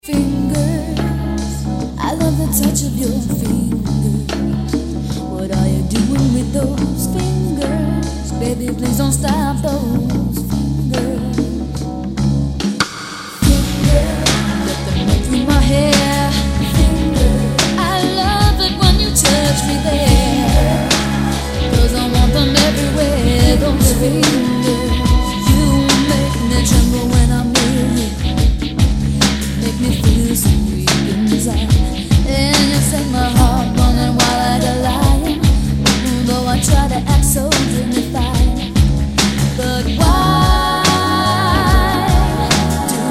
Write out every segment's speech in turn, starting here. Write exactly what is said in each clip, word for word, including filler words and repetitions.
Fingers, I love the touch of your fingers. What are you doing with those fingers? Baby, please don't stop those fingers. Fingers, let them run through my hair. Fingers, I love it when you touch me there. Cause I want them everywhere, those fingers. You make me tremble when I'm near you. Make me feel so weak inside, and you set my heart running wild like a lion. Though I try to act so dignified, but why do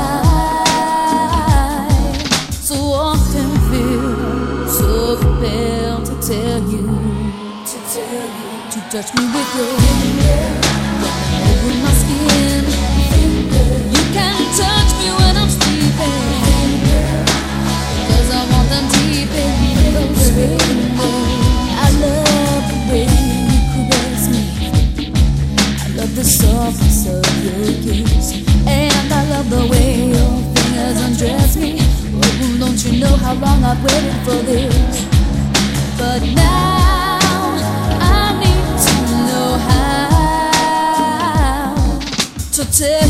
I so often feel so compelled to tell you, to tell you, to touch me with your finger, over my skin. You can touch me when I'm sleeping, cause I want them deep in those fingers. I love the way you caress me, I love the softness of your kiss, and I love the way your fingers undress me. Oh, don't you know how long I've waited for this? But now I need to know how to tell